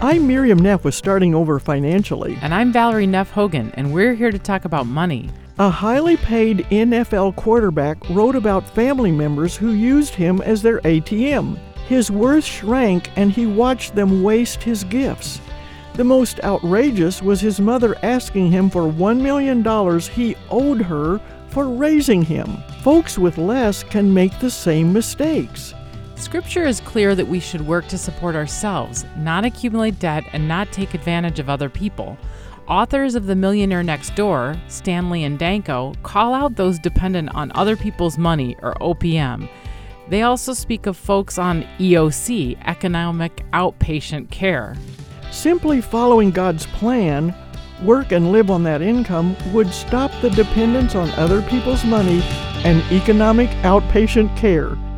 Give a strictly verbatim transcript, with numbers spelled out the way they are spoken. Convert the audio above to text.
I'm Miriam Neff with Starting Over Financially. And I'm Valerie Neff Hogan, and we're here to talk about money. A highly paid N F L quarterback wrote about family members who used him as their A T M. His worth shrank and he watched them waste his gifts. The most outrageous was his mother asking him for one million dollars he owed her for raising him. Folks with less can make the same mistakes. Scripture is clear that we should work to support ourselves, not accumulate debt, and not take advantage of other people. Authors of The Millionaire Next Door, Stanley and Danko, call out those dependent on other people's money, or O P M. They also speak of folks on E O C, Economic Outpatient Care. Simply following God's plan, work and live on that income, would stop the dependence on other people's money and economic outpatient care.